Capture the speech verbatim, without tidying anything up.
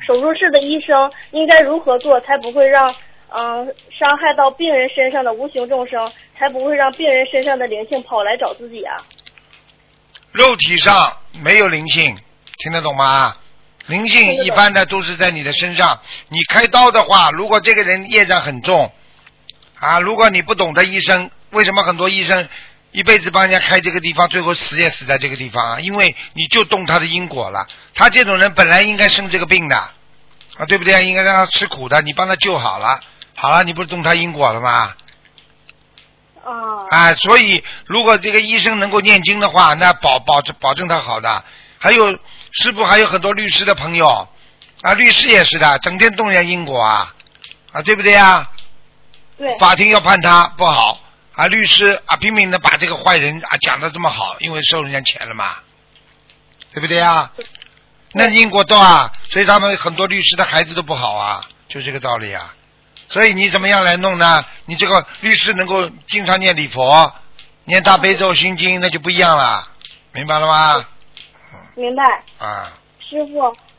手术室的医生应该如何做，才不会让嗯、呃、伤害到病人身上的无形众生，才不会让病人身上的灵性跑来找自己啊？ 肉体上没有灵性，听得懂吗？灵性一般的都是在你的身上。你开刀的话，如果这个人业障很重啊，如果你不懂得医生，为什么很多医生一辈子帮人家开这个地方，最后死也死在这个地方啊？因为你就动他的因果了。他这种人本来应该生这个病的啊，对不对？应该让他吃苦的，你帮他救好了，好了，你不是动他因果了吗？ 啊， 啊，所以如果这个医生能够念经的话，那保保证保证他好的。还有师父还有很多律师的朋友啊，律师也是的，整天动人家因果啊，啊，对不对啊？ 对。 法庭要判他不好啊，律师啊拼命的把这个坏人啊讲得这么好，因为收人家钱了嘛，对不对啊？那因果多啊，所以他们很多律师的孩子都不好啊，就这个道理啊。所以你怎么样来弄呢？你这个律师能够经常念礼佛、念大悲咒、心经，那就不一样了，明白了吗？ 明白。 啊。 师傅，